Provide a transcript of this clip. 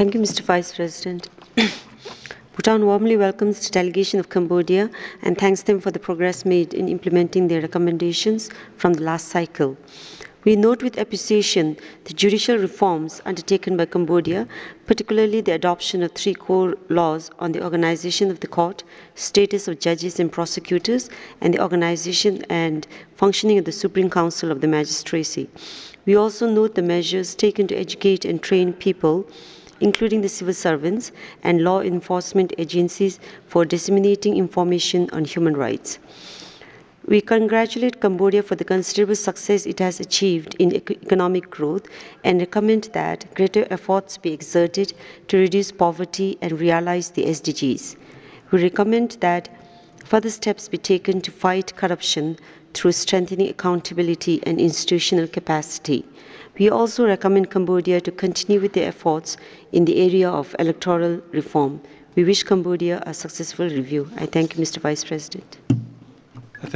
Thank you, Mr. Vice President. Bhutan warmly welcomes the delegation of Cambodia and thanks them for the progress made in implementing their recommendations from the last cycle. We note with appreciation the judicial reforms undertaken by Cambodia, particularly the adoption of 3 core laws on the organization of the court, status of judges and prosecutors, and the organization and functioning of the Supreme Council of the Magistracy. We also note the measures taken to educate and train people, including the civil servants and law enforcement agencies, for disseminating information on human rights. We congratulate Cambodia for the considerable success it has achieved in economic growth and recommend that greater efforts be exerted to reduce poverty and realize the SDGs. We recommend that further steps be taken to fight corruption through strengthening accountability and institutional capacity. We also recommend Cambodia to continue with their efforts in the area of electoral reform. We wish Cambodia a successful review. I thank you, Mr. Vice President.